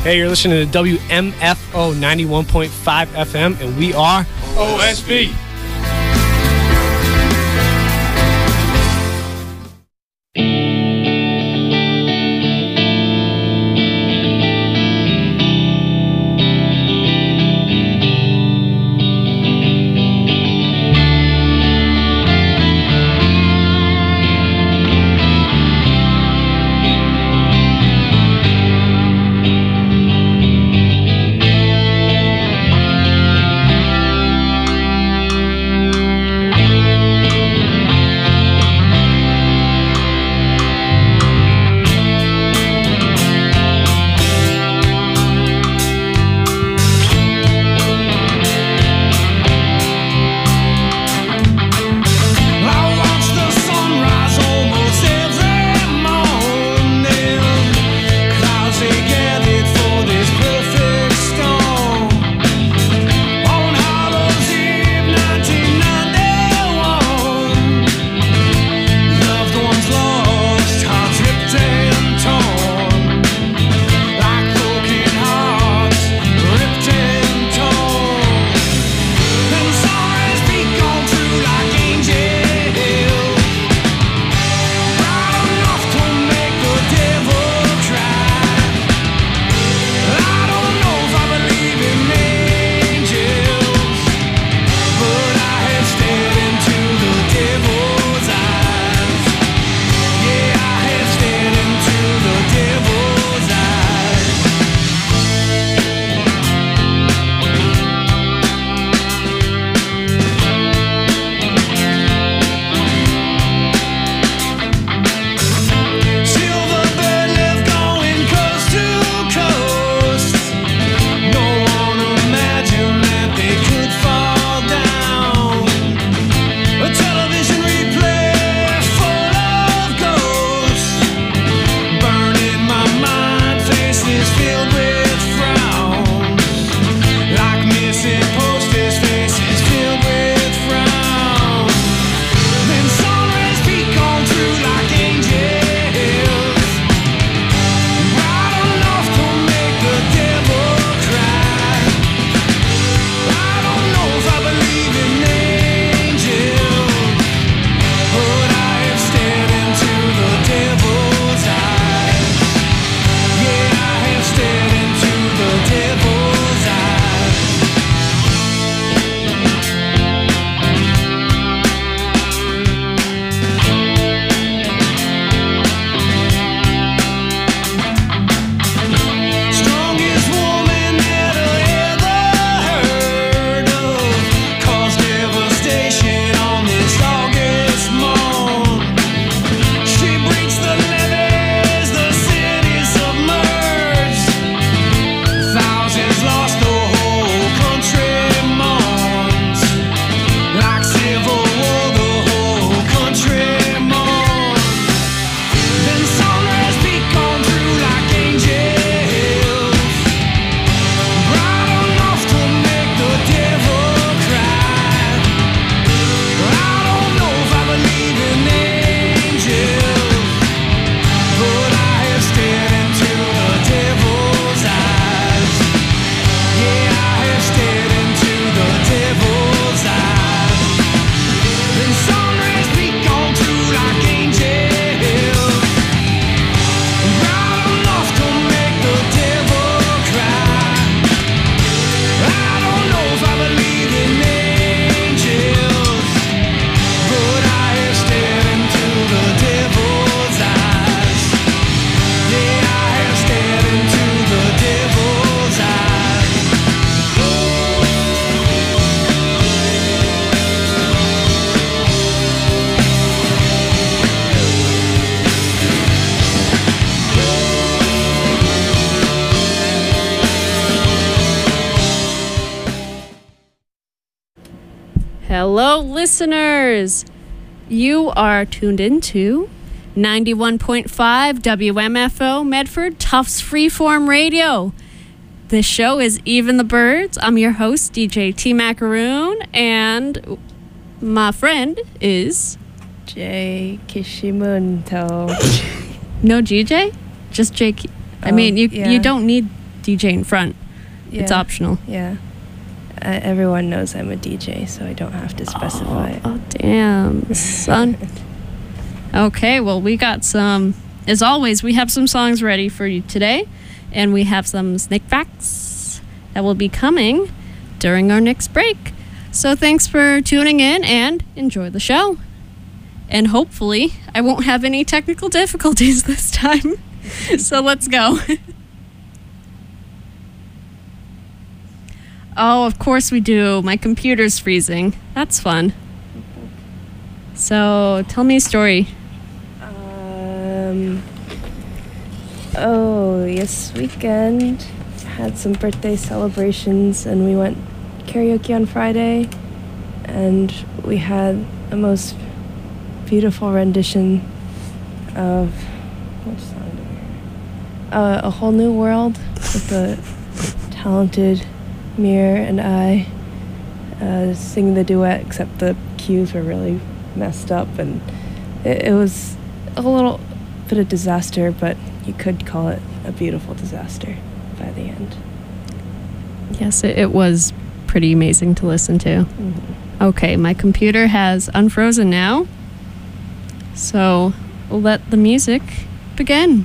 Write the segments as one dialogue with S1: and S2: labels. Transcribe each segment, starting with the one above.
S1: Hey, you're listening to WMFO 91.5 FM, and we are OSB.
S2: Hello, listeners. You are tuned into 91.5 WMFO Medford Tufts Freeform Radio. This show is Even the Birds. I'm your host, DJ T. Macaroon, and my friend is...
S3: Jay Kishimunto.
S2: No GJ? Just Jay. I mean, you don't need DJ in front.
S3: Yeah.
S2: It's optional.
S3: Yeah. Everyone knows I'm a DJ, so I don't have to specify it.
S2: Oh, damn, son. Okay, well, we got some, as always, we have some songs ready for you today, and we have some Snick Facts that will be coming during our next break. So thanks for tuning in, and enjoy the show. And hopefully, I won't have any technical difficulties this time. So let's go. Oh, of course we do. My computer's freezing. That's fun. So, tell me a story.
S3: This weekend had some birthday celebrations, and we went karaoke on Friday, and we had the most beautiful rendition of what song do we hear? A Whole New World with the talented Mir and I singing the duet, except the cues were really messed up, and it was a little bit of disaster, but you could call it a beautiful disaster by the end.
S2: Yes, it was pretty amazing to listen to.
S3: Mm-hmm.
S2: Okay, my computer has unfrozen now, so we'll let the music begin.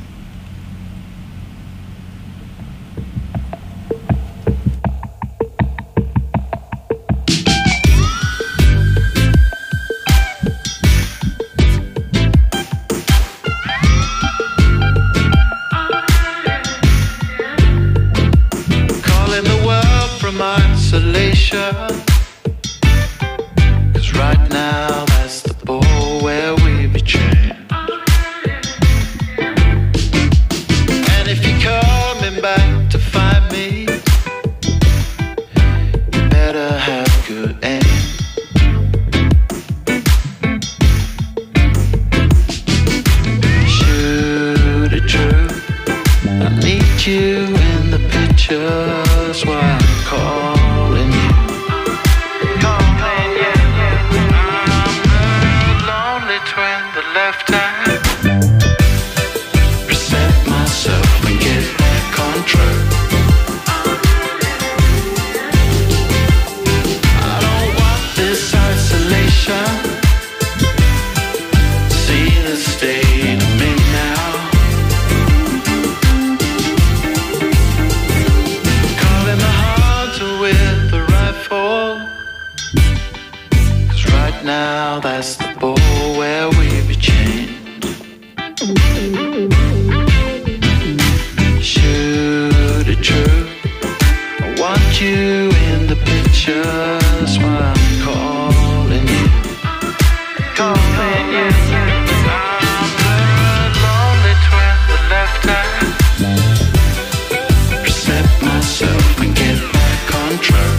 S4: Isolation, 'cause right now that's the ball where we be trained. And if you're coming back to find me, you better have good aim. Shoot it true, I need you in the pictures while I'm calling you. Twin the left hand, reset myself and get back on track. I don't want this isolation. See the state of me now. Calling the hunter with the rifle, 'cause right now that's the ball where we be chained. Shoot it true, I want you in the pictures while I'm calling you. Calling you. I'm the lonely twin, the left hand. Reset myself and get back on track.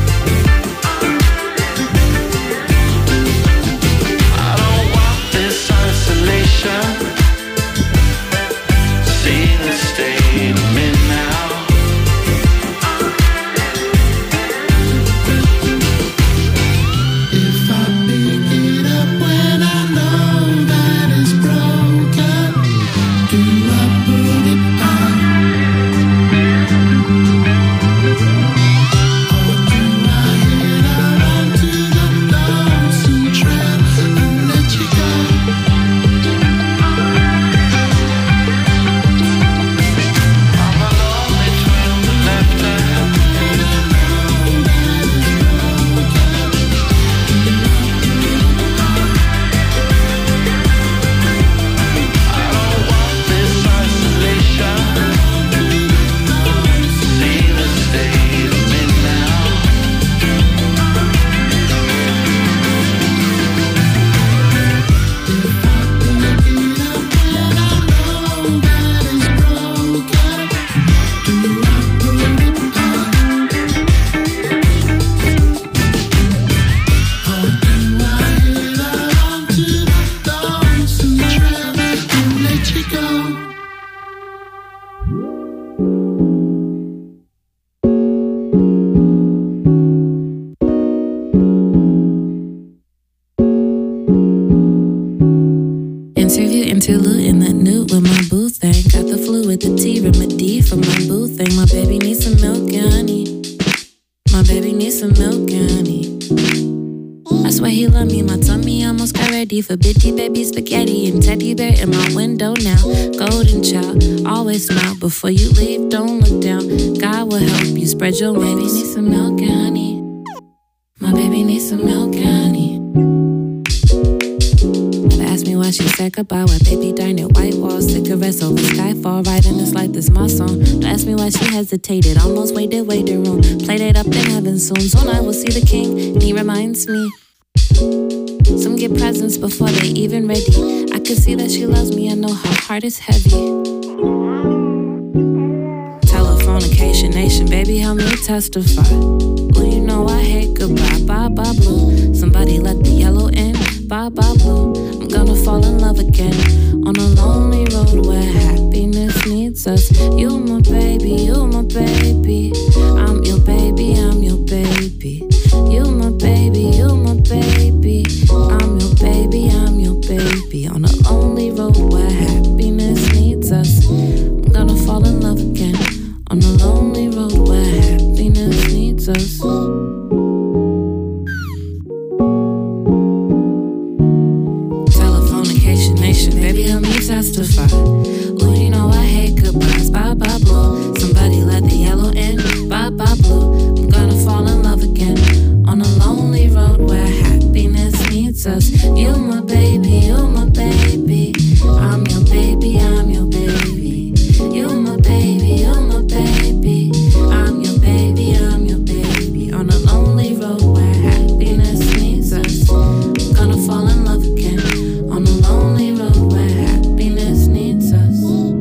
S4: See the state of me now. If I pick it up when I know that it's broken, do I put it on? Or do I head out onto the lonesome trail and let you go?
S5: Interlude in that nude with my boo thing. Got the flu with the T remedy for my boo thing. My baby needs some spaghetti and teddy bear in my window now. Golden child, always smile. Before you leave, don't look down. God will help you spread your wings. Baby needs some milk and honey. My baby needs some milk and honey. Never ask me why she said goodbye. Why baby dined at White Walls, cigarettes over Skyfall, riding this like this my song. Don't ask me why she hesitated, almost waited waiting room. Played it up in heaven soon. So I will see the king, and he reminds me. Some get presents before they even ready. I can see that she loves me, I know her heart is heavy. Telephonication nation, baby, help me testify. Well, you know I hate goodbye, bye bye blue. Somebody let the yellow in, bye bye blue. I'm gonna fall in love again on a lonely road where happiness needs us. You my baby, you my baby. I'm your baby, I'm your baby. You my baby, you my baby. I'm your baby, I'm your baby. On a lonely road where happiness needs us. I'm gonna fall in love again on a lonely road where happiness needs us. Telephonication nation, baby, help me testify. Ooh, you know I hate goodbyes, bye bye blue. Somebody let the yellow in, bye bye blue. I'm gonna fall in love again on a lonely road where happiness needs us. You my baby, you my baby. I'm your baby, I'm your baby. You my baby, you my baby. I'm your baby, I'm your baby. On a lonely road where happiness needs us. I'm gonna fall in love again on a lonely road where happiness needs us.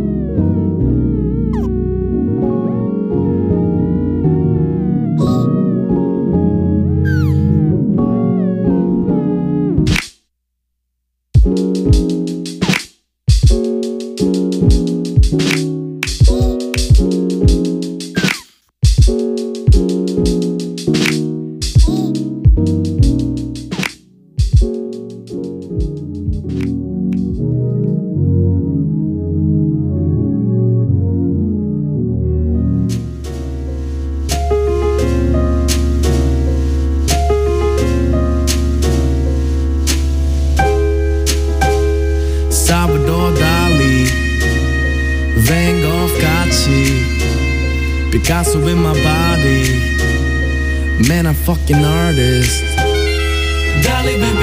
S6: Picasso in my body, man, I'm fucking artist. Dali ven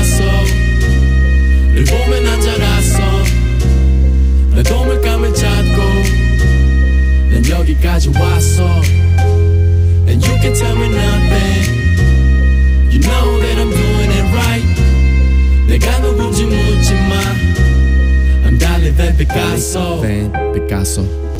S6: Picasso를 보면 난 자랐어. 내 도물감을 찾고 난 여기까지 왔어. And you can tell me nothing. You know that I'm doing it right. 내가 누군지 묻지 마. I'm Dali ven Picasso. Ven Picasso.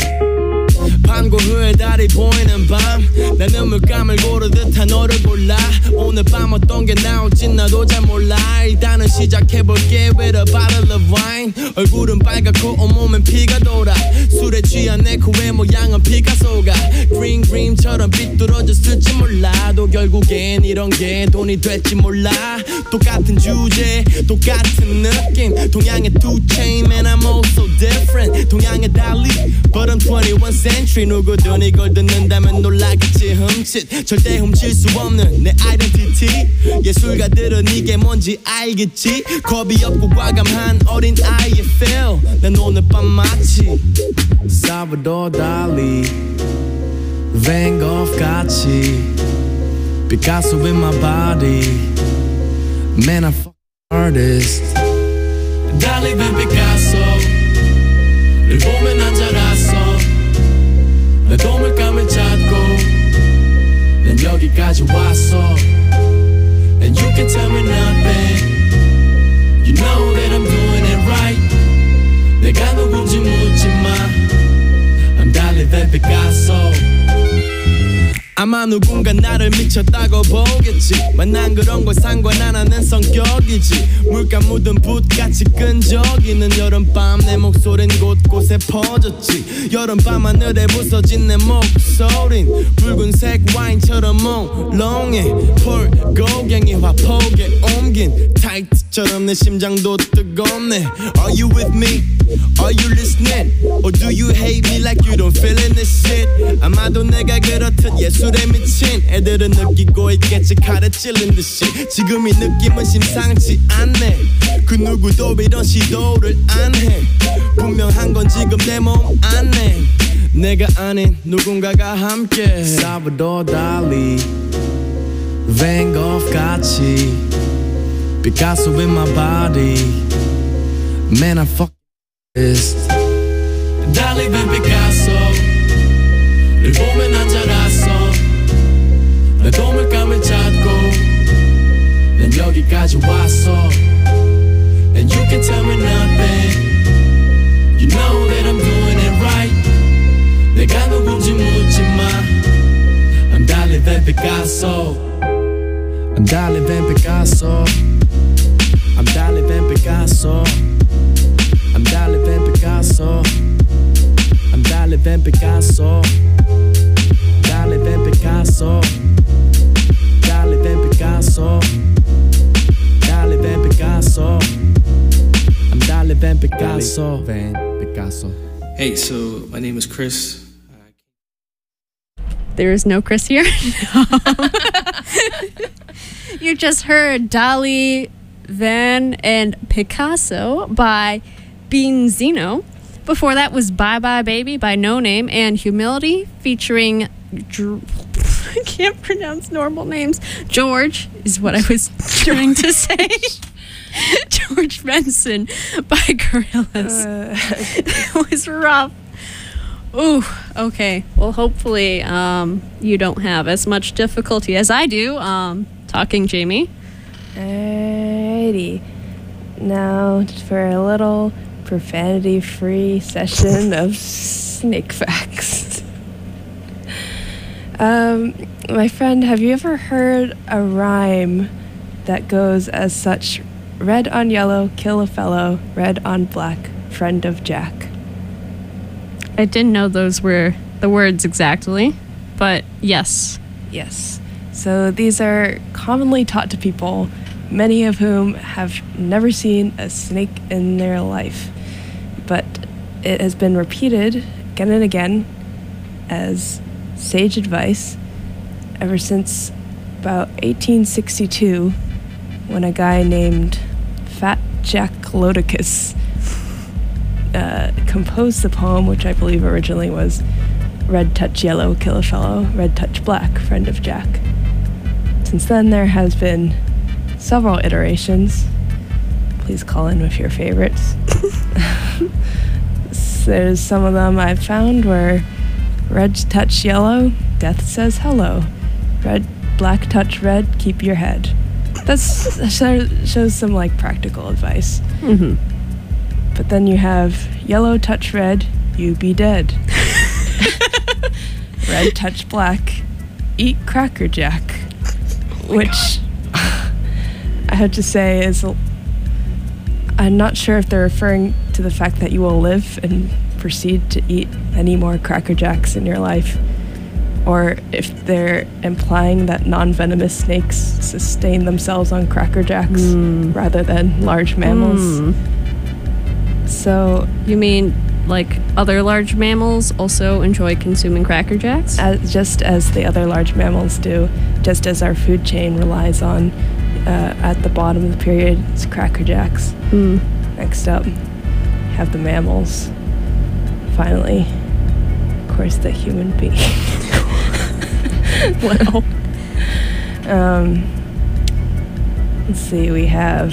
S6: 밤과 후에 달이 보이는 밤 나는 물감을 고르듯 한 너를 골라 오늘 밤 어떤 게 나올지 나도 잘 몰라 일단은 시작해볼게 with a bottle of wine 얼굴은 빨갛고 온몸엔 피가 돌아 술에 취한 내 코의 모양은 피카소가 green green처럼 삐뚤어졌을지 몰라도 결국엔 이런 게 돈이 될지 몰라 똑같은 주제 똑같은 느낌 동양의 2 chain man I'm all so different 동양의 달리 but I'm 21st century 누구든 이걸 듣는다면 놀라겠지 흠칫 절대 훔칠 수 없는 내 아이덴티티 예술가들은 이게 뭔지 알겠지 겁이 없고 과감한 어린 아이의 feel 난 오늘 밤 마치 Salvador Dali Van Gogh 같이 Picasso in my body Man I'm fucking artist Dali ven Picasso를 보면 난 자랐어 내 도물감을 찾고 난 여기까지 왔어 And you can tell me nothing You know that I'm doing it right 내가 누군지 묻지 마 I'm Dali ven Picasso 아마 누군가 나를 미쳤다고 보겠지 만난 그런 걸 상관 안 하는 성격이지 물감 묻은 붓같이 끈적이는 여름밤 내 목소린 곳곳에 퍼졌지 여름밤 하늘에 부서진 내 목소린 붉은색 와인처럼 몽롱해 폴고갱이 화폭에 옮긴 타이트처럼 내 심장도 뜨겁네 Are you with me? Are you listening? Or do you hate me like you don't feel in this shit? 아마도 내가 그렇듯 예술에 미친 애들은 느끼고 있겠지 칼에 찔린 듯이 지금 이 느낌은 심상치 않네 그 누구도 이런 시도를 안 해 분명한 건 지금 내 몸 안에 내가 아닌 누군가가 함께 Salvador Dali Van Gogh 같이 Picasso in my body Man I fuck this Dali ven Picasso 를 보면 난 자랐어 내 도물감을 찾고 난 여기까지 왔어 And you can tell me nothing You know that I'm doing it right 내가 누군지 묻지 마 I'm Dali ven Picasso I'm Dali ven Picasso I'm Dali ven Picasso I'm Dali ven Picasso I'm Dali ven Picasso Dali ven Picasso Dali ven Picasso Dali ven Picasso I'm Dali ven Picasso Van Picasso.
S7: Hey, so my name is Chris.
S2: There is no Chris here. You just heard Dali, Van, and Picasso by Bean Zeno. Before that was Bye Bye Baby by No Name and Humility featuring I can't pronounce normal names. George is what I was trying to say. George Benson by Gorillaz. It was rough. Ooh, okay. Well, hopefully you don't have as much difficulty as I do talking, Jamie.
S3: Alrighty. Now for a little profanity-free session of snake facts. My friend, have you ever heard a rhyme that goes as such? Red on yellow, kill a fellow. Red on black, friend of Jack.
S2: I didn't know those were the words exactly, but yes.
S3: Yes. So these are commonly taught to people, many of whom have never seen a snake in their life. But it has been repeated again and again as sage advice ever since about 1862, when a guy named Fat Jack Lodicus composed the poem, which I believe originally was Red touch yellow, kill a fellow. Red touch black, friend of Jack. Since then, there has been several iterations. Please call in with your favorites. There's some of them I've found where red touch yellow, death says hello. Black touch red, keep your head. That shows some like practical advice.
S2: Mm-hmm.
S3: But then you have yellow touch red, you be dead. Red touch black, eat Cracker Jack. Which I have to say is, I'm not sure if they're referring to the fact that you will live and proceed to eat any more Cracker Jacks in your life, or if they're implying that non-venomous snakes sustain themselves on Cracker Jacks rather than large mammals. So
S2: you mean like other large mammals also enjoy consuming Cracker Jacks?
S3: Just as the other large mammals do, just as our food chain relies on at the bottom of the period, it's Cracker Jacks. Next up, have the mammals. Finally, of course, the human being.
S2: Wow.
S3: Let's see, we have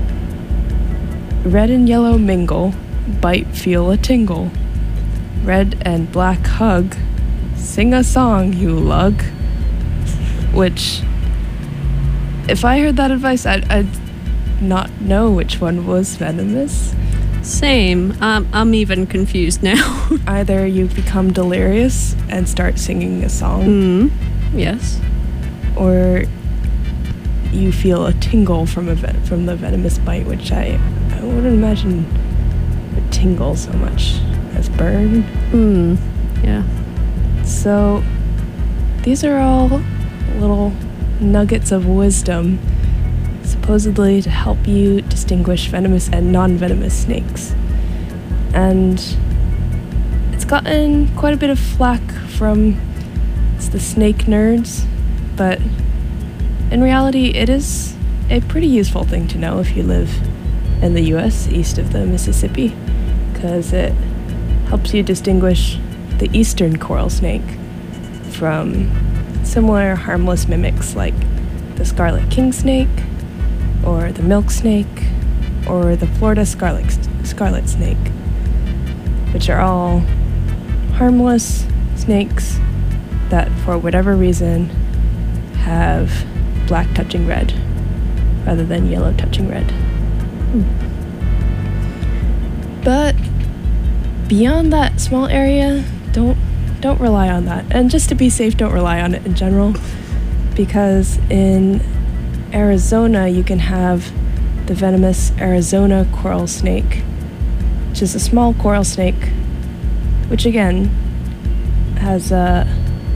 S3: red and yellow mingle, bite, feel a tingle. Red and black hug, sing a song, you lug. Which, if I heard that advice, I'd not know which one was venomous.
S2: Same. I'm even confused now.
S3: Either you become delirious and start singing a song.
S2: Yes.
S3: Or you feel a tingle from the venomous bite, which I wouldn't imagine would tingle so much as burn.
S2: Yeah.
S3: So these are all little nuggets of wisdom, supposedly to help you distinguish venomous and non-venomous snakes. And it's gotten quite a bit of flack from the snake nerds, but in reality, it is a pretty useful thing to know if you live in the US east of the Mississippi, because it helps you distinguish the eastern coral snake from similar harmless mimics like the scarlet king snake, or the milk snake, or the Florida scarlet snake, which are all harmless snakes that, for whatever reason, have black touching red rather than yellow touching red. But beyond that small area, don't rely on that. And just to be safe, don't rely on it in general, because in Arizona you can have the venomous Arizona coral snake, which is a small coral snake, which again has a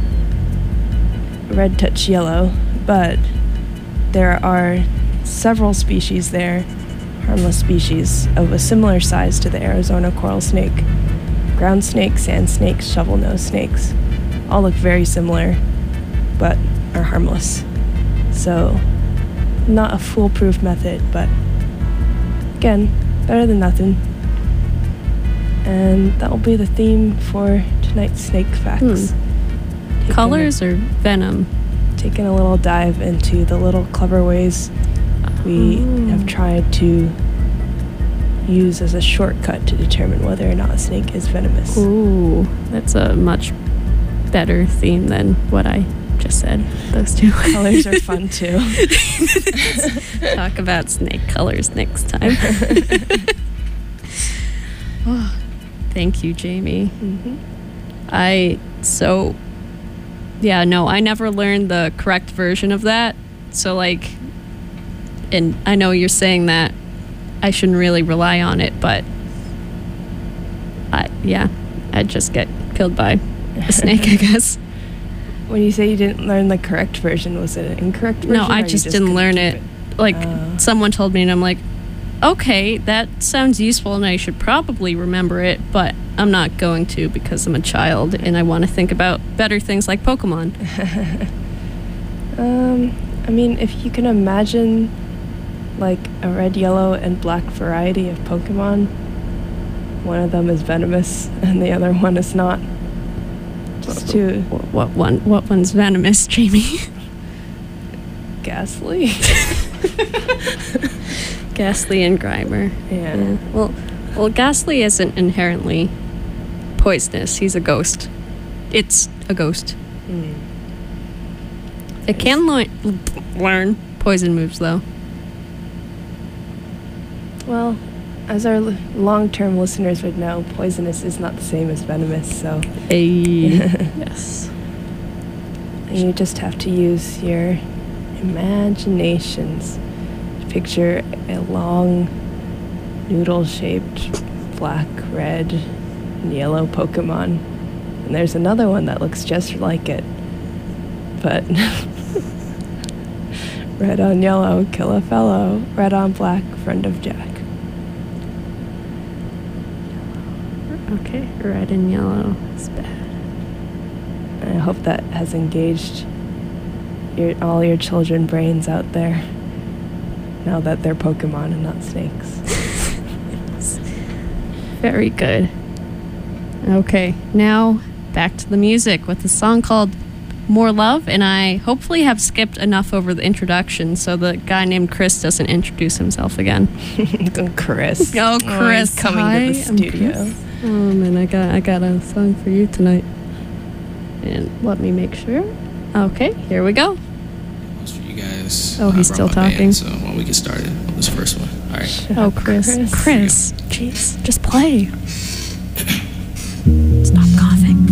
S3: red touch yellow, but there are several species there, harmless species of a similar size to the Arizona coral snake. Ground snakes, sand snakes, shovel-nosed snakes all look very similar, but are harmless. So, not a foolproof method, but again, better than nothing. And that will be the theme for tonight's snake facts.
S2: Colors or venom?
S3: Taking a little dive into the little clever ways we have tried to use as a shortcut to determine whether or not a snake is venomous.
S2: Ooh, that's a much better theme than what I just said. Those two
S3: colors are fun too.
S2: Talk about snake colors next time. Oh, thank you, Jamie. I never learned the correct version of that. So like, and I know you're saying that I shouldn't really rely on it, but I'd just get killed by a snake, I guess.
S3: When you say you didn't learn the correct version, was it an incorrect version?
S2: No, I just didn't learn it. Like, someone told me, and I'm like, okay, that sounds useful, and I should probably remember it, but I'm not going to because I'm a child, and I want to think about better things like Pokemon.
S3: I mean, if you can imagine like a red, yellow, and black variety of Pokemon, one of them is venomous and the other one is not. Just to
S2: what one's venomous, Jamie?
S3: Ghastly.
S2: Ghastly and Grimer.
S3: Yeah.
S2: Well, Ghastly isn't inherently poisonous. He's a ghost. It's a ghost. It can learn poison moves, though.
S3: Well, as our long-term listeners would know, poisonous is not the same as venomous, so...
S2: Hey. Yes.
S3: You just have to use your imaginations to picture a long, noodle-shaped black, red, and yellow Pokemon. And there's another one that looks just like it, but... red on yellow, kill a fellow. Red on black, friend of Jack.
S2: Okay, red and yellow is bad.
S3: I hope that has engaged all your children brains out there, now that they're Pokemon and not snakes.
S2: Very good. Okay, now back to the music with a song called More Love, and I hopefully have skipped enough over the introduction so the guy named Chris doesn't introduce himself again.
S3: Chris.
S2: Oh, Chris.
S3: He's coming to the studio.
S2: And I got a song for you tonight. And let me make sure. Okay, here we go.
S7: Most for you guys.
S2: Oh, he's still talking.
S7: Band, so why don't we get started on this first one? All right.
S2: Oh, Chris. Jeez, just play. Stop coughing.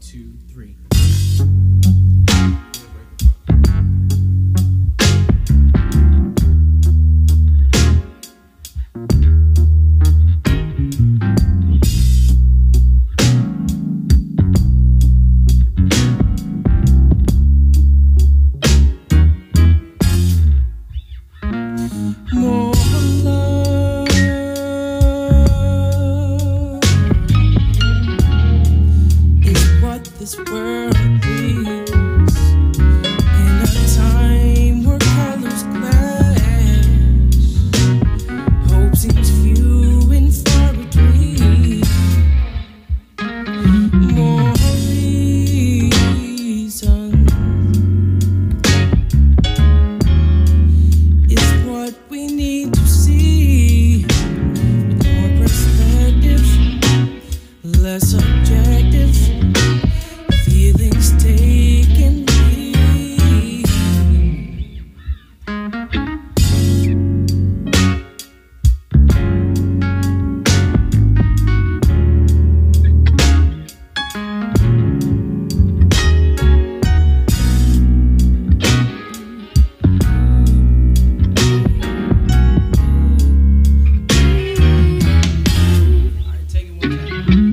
S6: 2, 3.
S8: This world is in a time where colors clash. Hope seems few and far between. More reason is what we need to see. More perspective, less objective. Feelings taking lead.
S6: Alright, take it one time.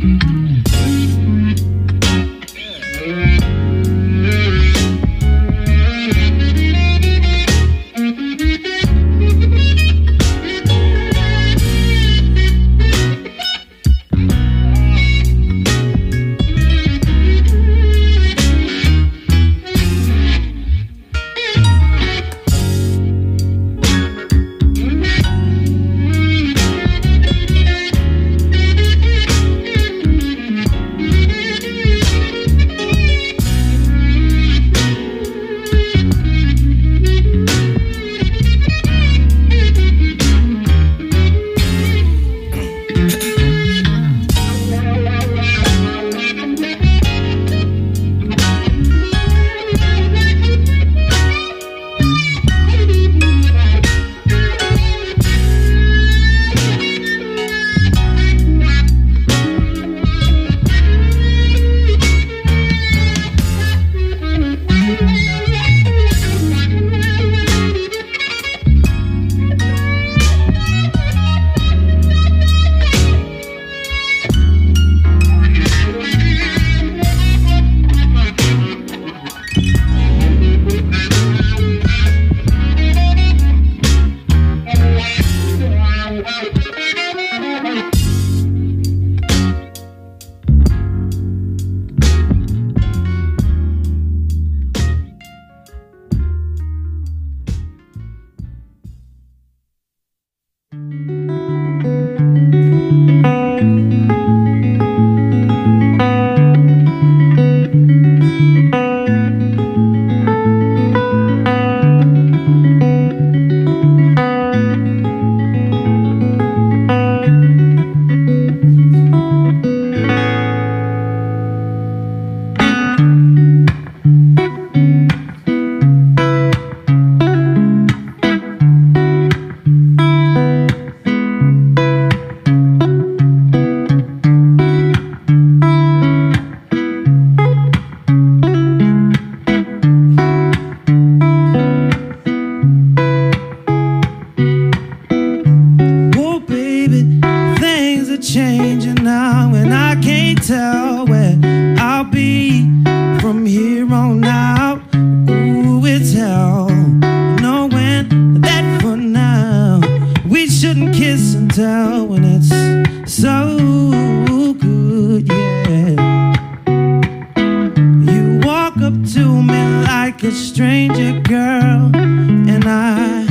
S8: stranger girl, and I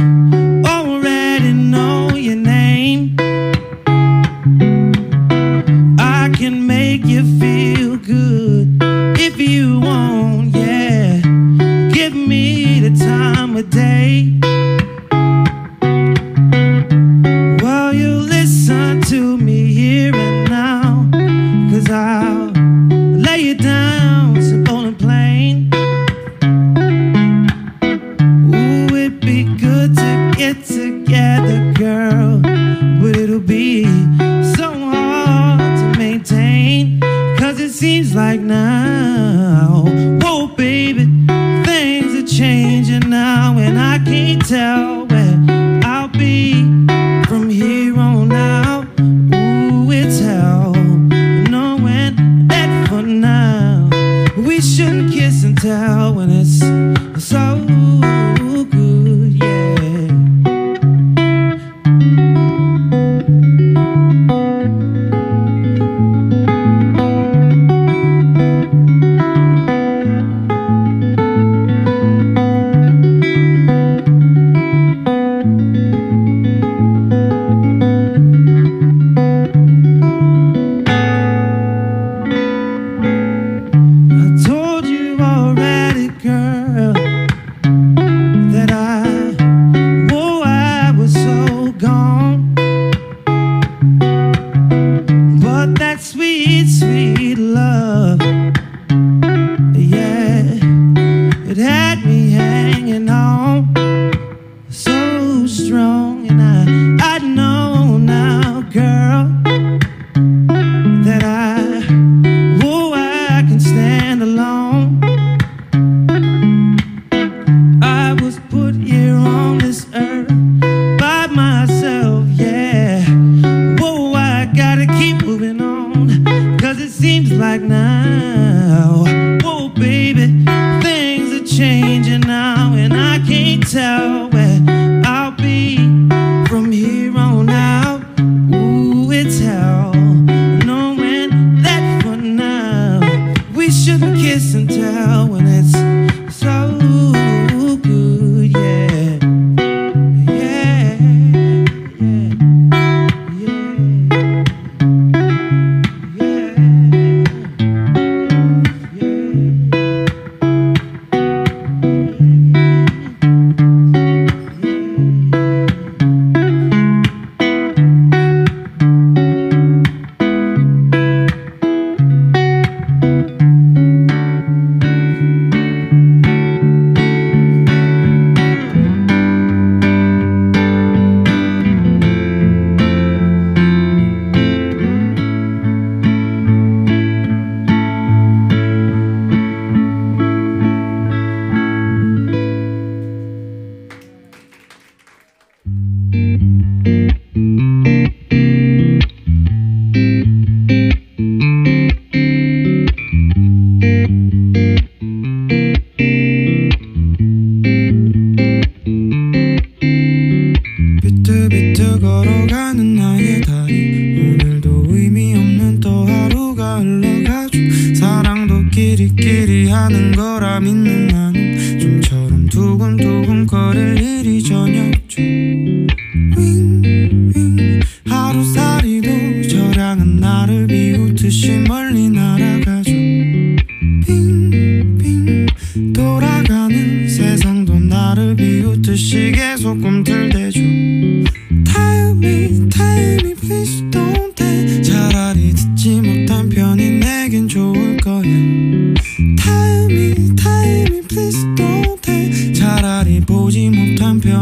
S8: already know your name. I can make you feel good if you want, yeah. Give me the time of day. Well, you listen to me here and now, 'cause I'll lay you down simple and plain. Ooh, it'd be good to get together, girl, but it'll be so hard to maintain, 'cause it seems like now now. Whoa, baby, things are changing now, and I can't tell where I'll be from here on out. Ooh, it's hell, knowing that for now we shouldn't kiss and tell when it's so good, yeah.
S6: 보지 못한 편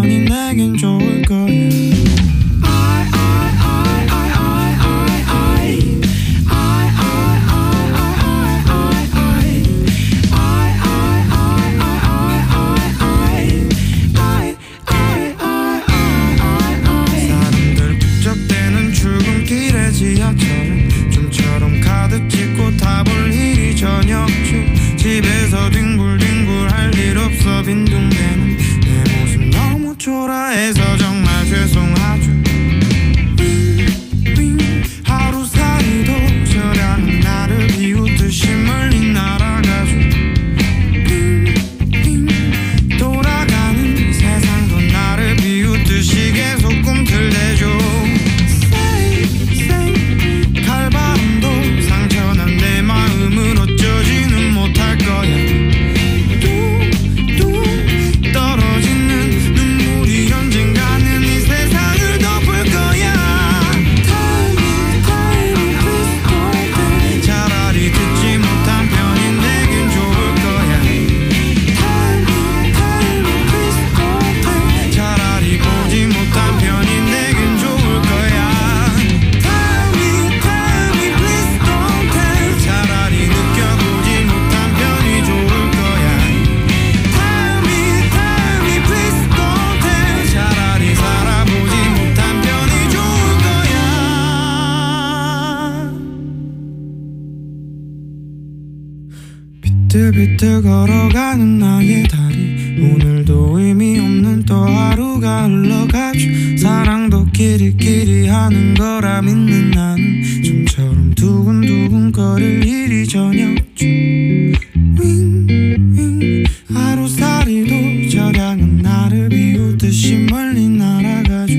S8: 비틀비틀 걸어가는 나의 다리 오늘도 의미 없는 또 하루가 흘러가죠 사랑도 끼리끼리 하는 거라 믿는 나는 좀처럼 두근두근 거릴 일이 저녁 중 윙윙 하루살이도 저량은 나를 비웃듯이 멀리 날아가죠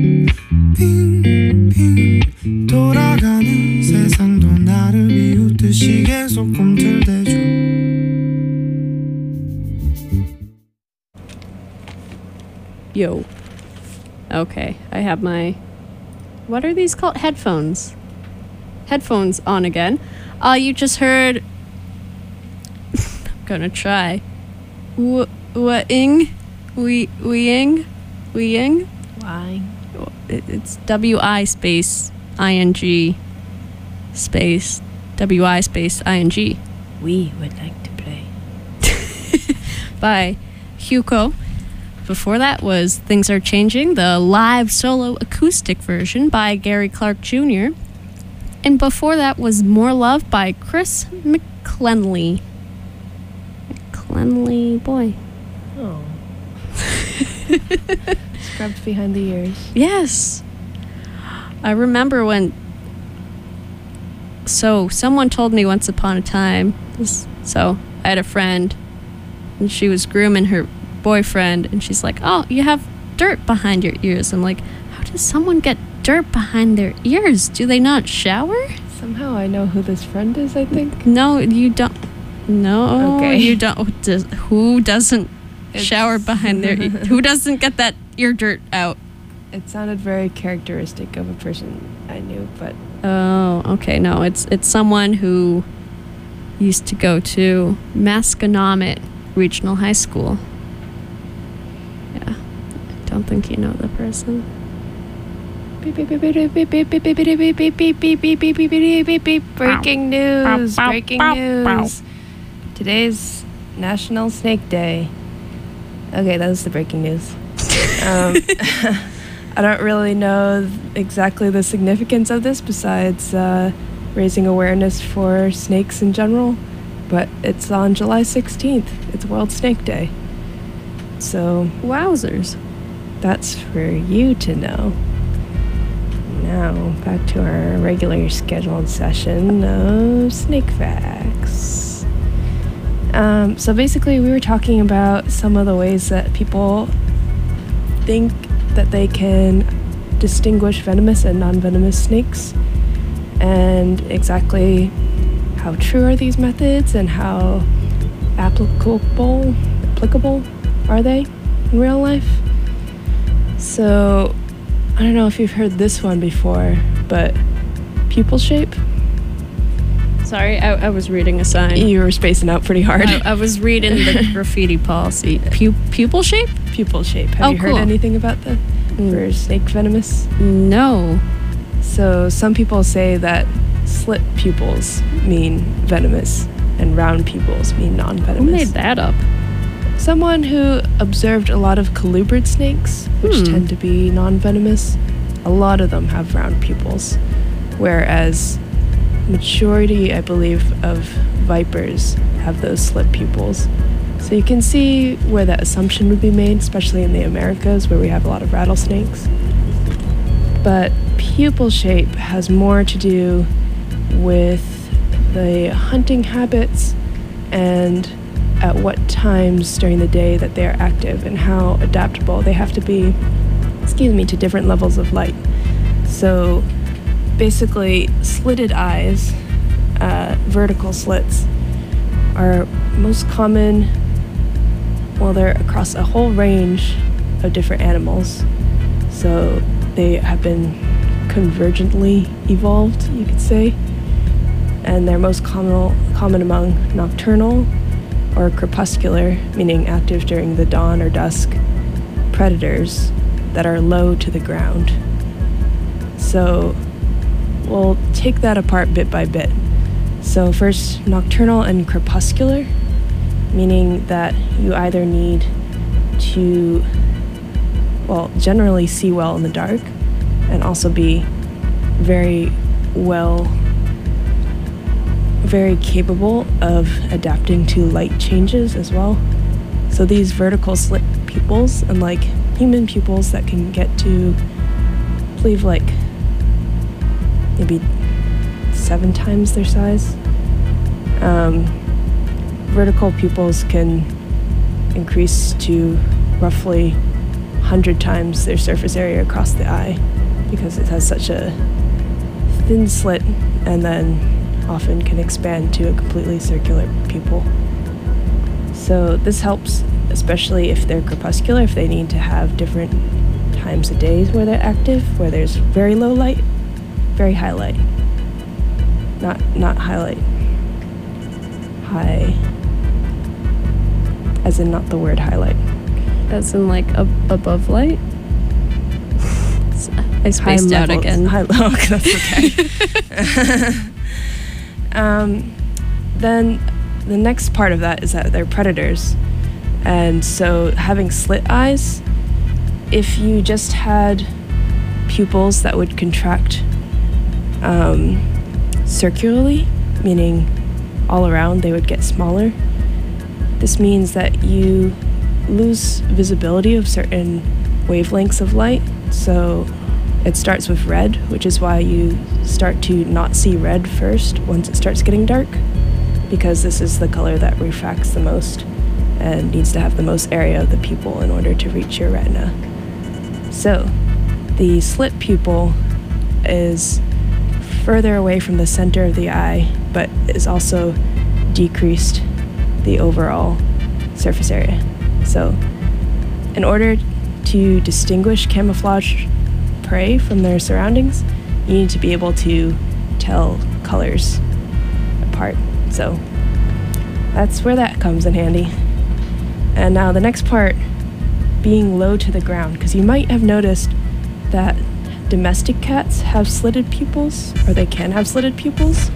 S8: 빙빙 돌아가는 세상도 나를 비웃듯이 계속 꿈틀대죠
S2: Yo. Okay, I have my... What are these called? Headphones. Headphones on again. You just heard... I'm gonna try. Weing? Weing?
S3: Why?
S2: It's W-I space I-N-G space W-I space I-N-G.
S3: We would like to play.
S2: By Hugo. Before that was Things Are Changing, the live solo acoustic version by Gary Clark Jr. And before that was More Love by Chris McClenley. McClenley boy.
S3: Oh. Scrubbed behind the ears.
S2: Yes. I remember when... So, someone told me once upon a time... So, I had a friend, and she was grooming her boyfriend, and she's like, oh, you have dirt behind your ears. I'm like, how does someone get dirt behind their ears? Do they not shower?
S3: Somehow I know who this friend is, I think.
S2: No, you don't. No,
S3: Okay.
S2: you don't. Who doesn't shower behind their ears? Who doesn't get that ear dirt out?
S3: It sounded very characteristic of a person I knew, but...
S2: Oh, okay. No, it's someone who used to go to Masconomet Regional High School. Yeah. I don't think you know the person.
S3: Breaking news! Breaking news! Today's National Snake Day. Okay, that was the breaking news. I don't really know exactly the significance of this besides raising awareness for snakes in general, but it's on July 16th. It's World Snake Day. So,
S2: Wowzers.
S3: that's for you to know. Now, back to our regular scheduled session of snake facts. So basically, we were talking about some of the ways that people think that they can distinguish venomous and non-venomous snakes, and exactly how true are these methods and how applicable are they in real life. So I don't know if you've heard this one before, but pupil shape.
S2: Sorry, I was reading a sign.
S3: You were spacing out pretty hard.
S2: I was reading the graffiti policy. Pupil shape?
S3: Pupil shape. Have you heard
S2: cool.
S3: anything about that for snake venomous?
S2: No.
S3: So some people say that slit pupils mean venomous and round pupils mean non-venomous.
S2: Who made that up?
S3: Someone who observed a lot of colubrid snakes, which tend to be non-venomous. A lot of them have round pupils, whereas majority, I believe, of vipers have those slit pupils. So you can see where that assumption would be made, especially in the Americas where we have a lot of rattlesnakes. But pupil shape has more to do with the hunting habits and at what times during the day that they are active and how adaptable they have to be, to different levels of light. So basically, slitted eyes, vertical slits, are most common, well, they're across a whole range of different animals. So they have been convergently evolved, you could say. And they're most common among nocturnal or crepuscular, meaning active during the dawn or dusk, predators that are low to the ground. So we'll take that apart bit by bit. So first, nocturnal and crepuscular, meaning that you either need to, well, generally see well in the dark and also be very well very capable of adapting to light changes as well. So these vertical slit pupils, unlike human pupils that can get to, I believe, like maybe 7 times their size, vertical pupils can increase to roughly 100 times their surface area across the eye because it has such a thin slit, and then often can expand to a completely circular pupil. So this helps, especially if they're crepuscular, if they need to have different times of days where they're active, where there's very low light, very high light. Not highlight. High. As in not the word highlight.
S2: As in like above light? I spaced out again.
S3: High level, that's okay. Then the next part of that is that they're predators. And so having slit eyes, if you just had pupils that would contract circularly, meaning all around they would get smaller, this means that you lose visibility of certain wavelengths of light. So it starts with red, which is why you start to not see red first once it starts getting dark, because this is the color that refracts the most and needs to have the most area of the pupil in order to reach your retina. So the slit pupil is further away from the center of the eye, but is also decreased the overall surface area. So in order to distinguish camouflage prey from their surroundings, you need to be able to tell colors apart. So that's where that comes in handy. And now the next part, being low to the ground, because you might have noticed that domestic cats have slitted pupils, or they can have slitted pupils.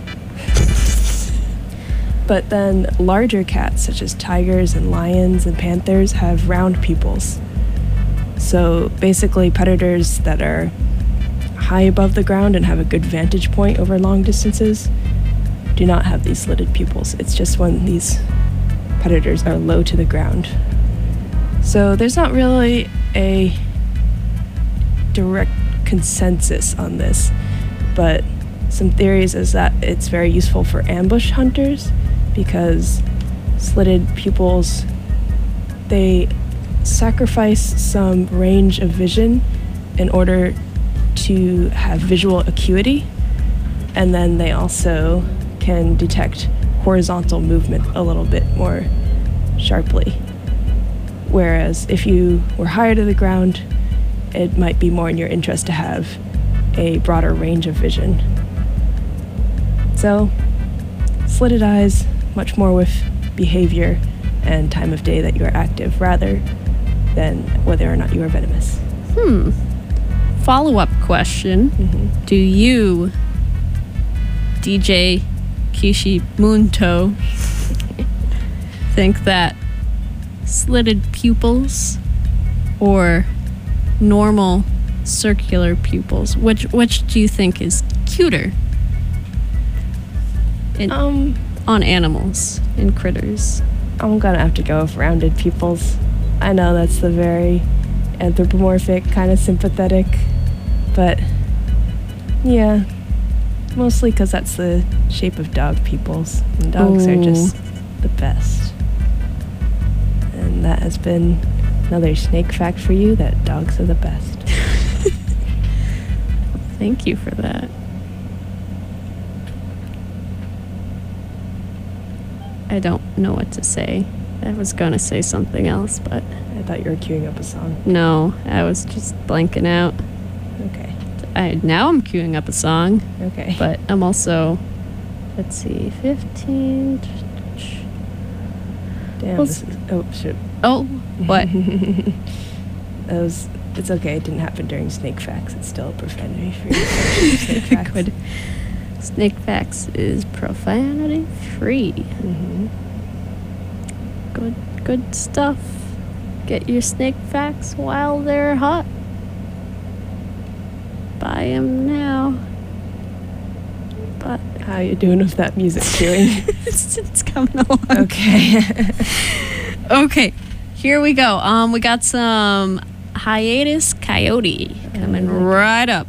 S3: But then larger cats, such as tigers and lions and panthers, have round pupils. So basically predators that are high above the ground and have a good vantage point over long distances do not have these slitted pupils. It's just when these predators are low to the ground. So there's not really a direct consensus on this, but some theories is that it's very useful for ambush hunters because slitted pupils, they sacrifice some range of vision in order to have visual acuity, and then they also can detect horizontal movement a little bit more sharply. Whereas if you were higher to the ground, it might be more in your interest to have a broader range of vision. So, slitted eyes, much more with behavior and time of day that you are active rather than whether or not you are venomous.
S2: Follow-up question. Do you, DJ Kishimunto, think that slitted pupils or normal circular pupils, which do you think is cuter on animals and critters?
S3: I'm gonna have to go with rounded pupils. I know that's the very anthropomorphic, kind of sympathetic, but yeah, mostly because that's the shape of dog pupils, and dogs are just the best. And that has been another snake fact for you, that dogs are the best.
S2: Thank you for that. I don't know what to say. I was gonna say something else, but
S3: I thought you were queuing up a song.
S2: no, I was just blanking out.
S3: Okay.
S2: Now I'm queuing up a song,
S3: Okay.
S2: but I'm also, let's see, 15.
S3: Damn,
S2: Well,
S3: this is, oh, shit.
S2: Oh, what?
S3: It's okay, it didn't happen during Snake Facts. It's still a profanity free Snake Facts.
S2: Good. Snake Facts is profanity free. Good stuff. Get your Snake Facts while they're hot. Buy them now. But
S3: How you doing with that music cueing?
S2: It's coming along.
S3: Okay.
S2: Okay, here we go. We got some Hiatus Coyote coming right up.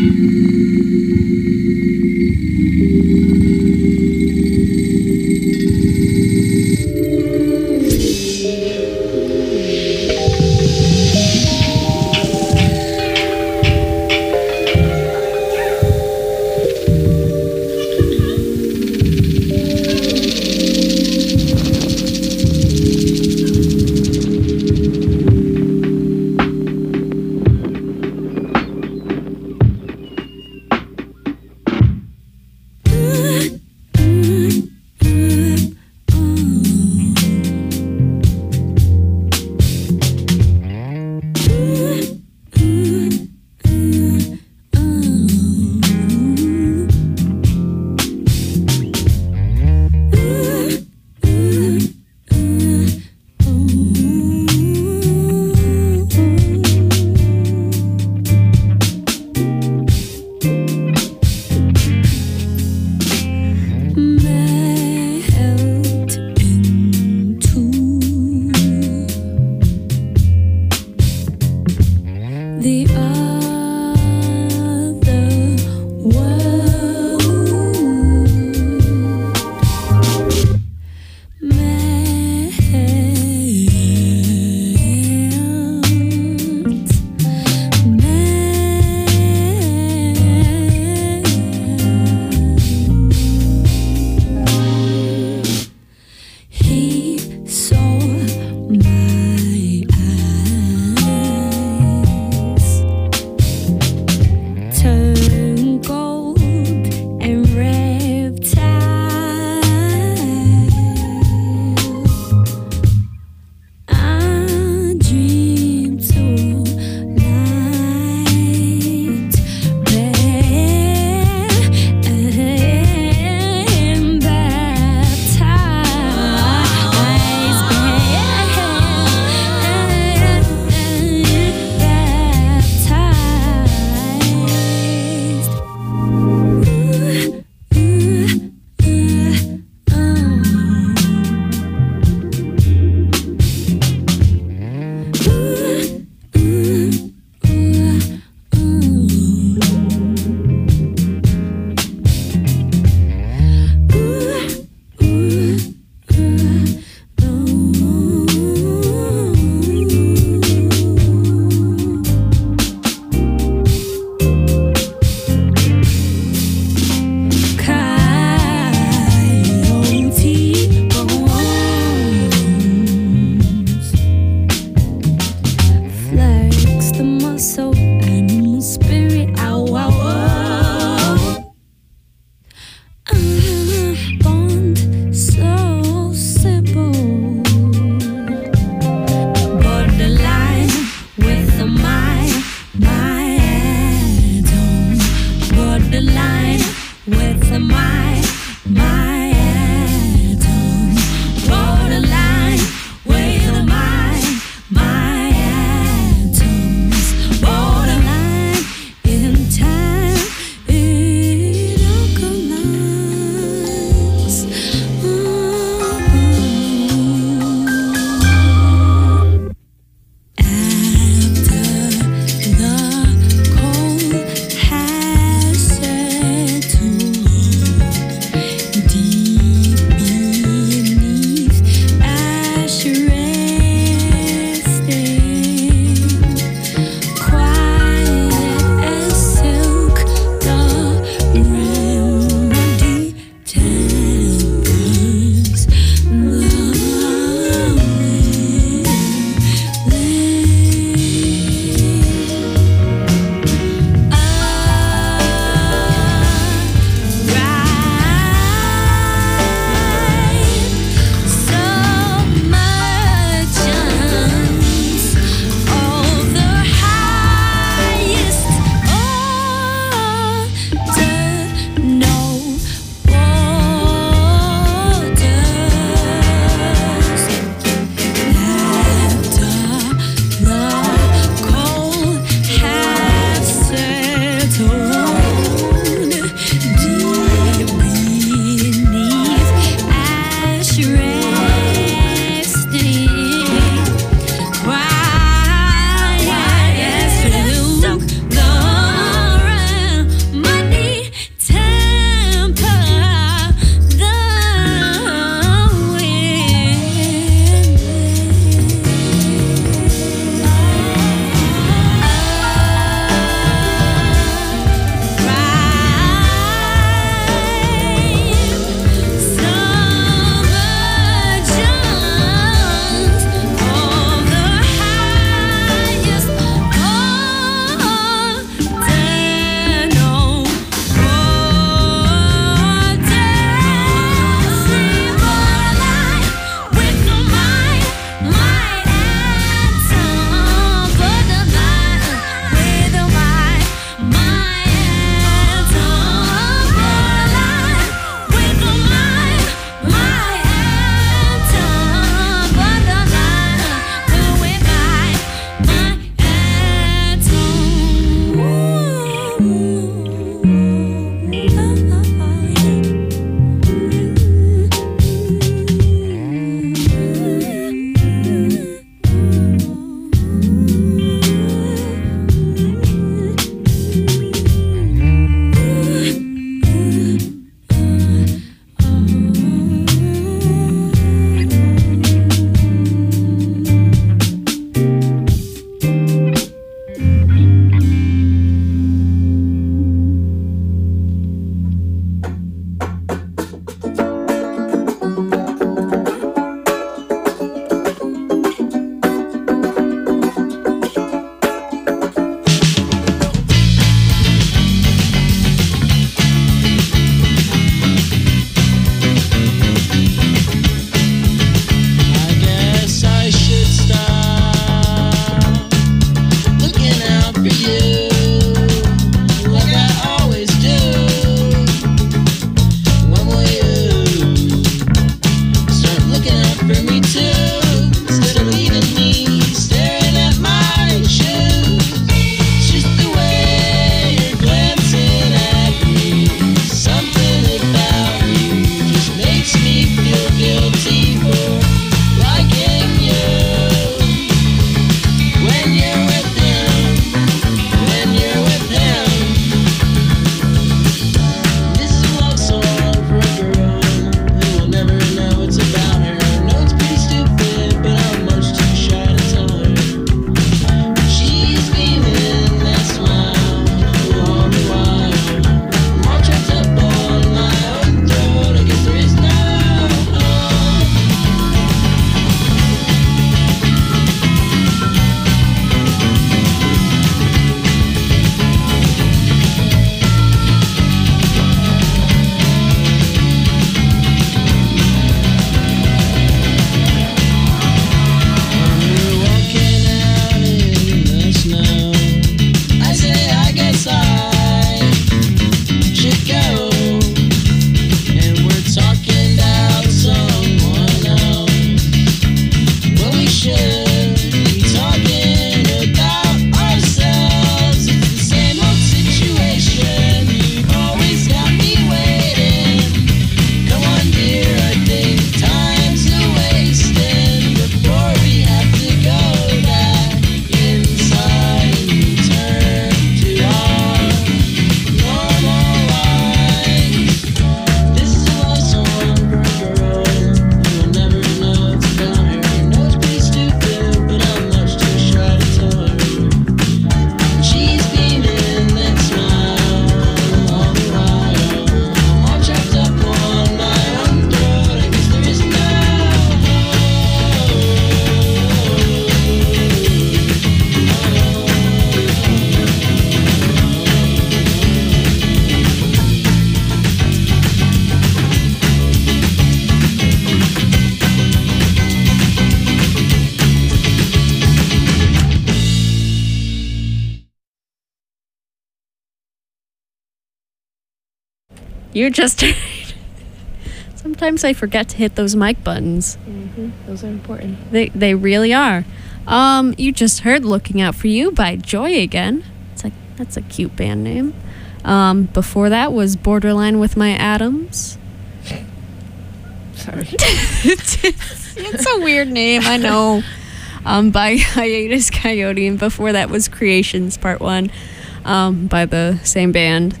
S2: You just sometimes I forget to hit those mic buttons.
S3: Those are important.
S2: They really are. You just heard Looking Out For You by Joy Again. It's like, that's a cute band name. Before that was Borderline with My Adams.
S3: Sorry.
S2: It's a weird name, I know. By Hiatus Coyote, and before that was Creations Part 1 by the same band.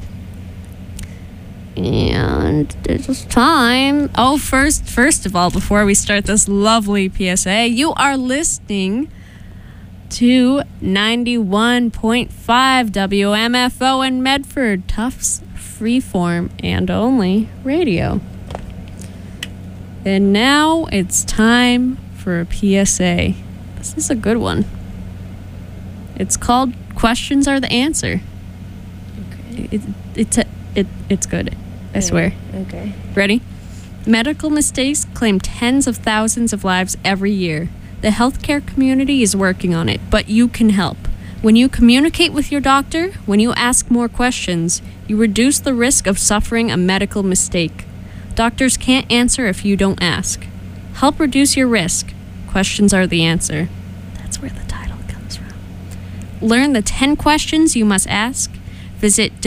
S2: And it's time. Oh, first of all, before we start this lovely PSA, you are listening to 91.5 WMFO in Medford, Tufts Freeform and Only Radio. And now it's time for a PSA. This is a good one. It's called Questions Are the Answer.
S3: Okay.
S2: It's good. I swear.
S3: Okay.
S2: Ready? Medical mistakes claim tens of thousands of lives every year. The healthcare community is working on it, but you can help. When you communicate with your doctor, when you ask more questions, you reduce the risk of suffering a medical mistake. Doctors can't answer if you don't ask. Help reduce your risk. Questions are the answer. That's where the title comes from. Learn the 10 questions you must ask. Visit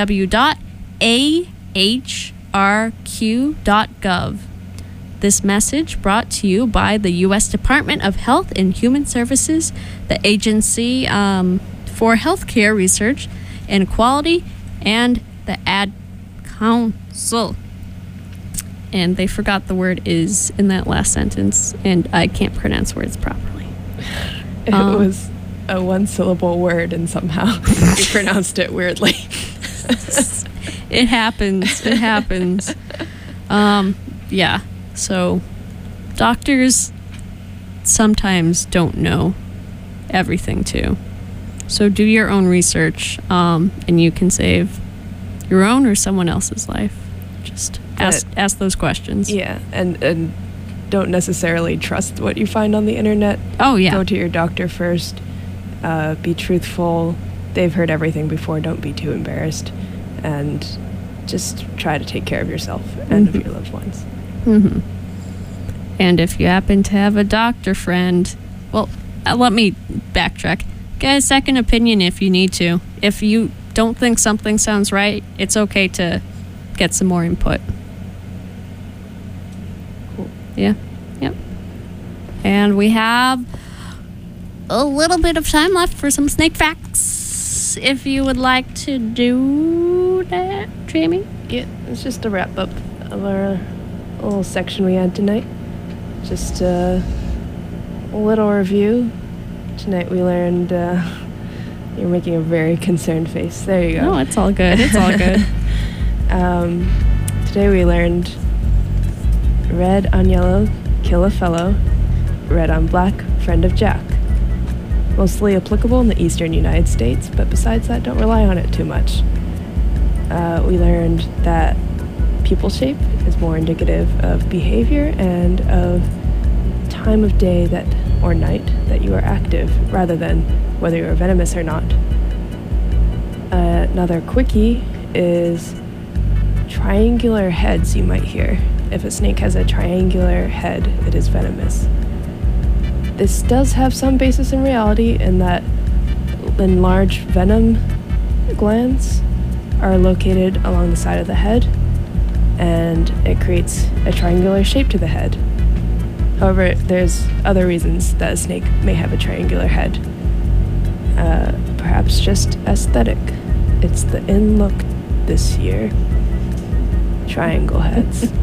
S2: www.ahrq.gov. This message brought to you by the U.S. Department of Health and Human Services, the Agency for Healthcare Research and Quality, and the Ad Council. And they forgot the word "is" in that last sentence, and I can't pronounce words properly.
S3: It was a one-syllable word, and somehow you pronounced it weirdly.
S2: It happens. It happens. Yeah. So, doctors sometimes don't know everything too. So do your own research, and you can save your own or someone else's life. Just ask those questions.
S3: Yeah, and don't necessarily trust what you find on the internet.
S2: Oh yeah.
S3: Go to your doctor first. Be truthful. They've heard everything before. Don't be too embarrassed, and just try to take care of yourself and of your loved ones.
S2: Mm-hmm. And if you happen to have a doctor friend, well, let me backtrack. Get a second opinion if you need to. If you don't think something sounds right, it's okay to get some more input.
S3: Cool.
S2: Yeah. Yep. And we have a little bit of time left for some snake facts. If you would like to do that, Jamie?
S3: Yeah, it's just a wrap-up of our little section we had tonight. Just a little review. Tonight we learned, you're making a very concerned face. There you go.
S2: No, it's all good. It's all good.
S3: Today we learned red on yellow, kill a fellow. Red on black, friend of Jack. Mostly applicable in the eastern United States, but besides that, don't rely on it too much. We learned that pupil shape is more indicative of behavior and of time of day or night that you are active, rather than whether you are venomous or not. Another quickie is triangular heads you might hear. If a snake has a triangular head, it is venomous. This does have some basis in reality in that large venom glands are located along the side of the head, and it creates a triangular shape to the head. However, there's other reasons that a snake may have a triangular head. Perhaps just aesthetic. It's the in look this year. Triangle heads.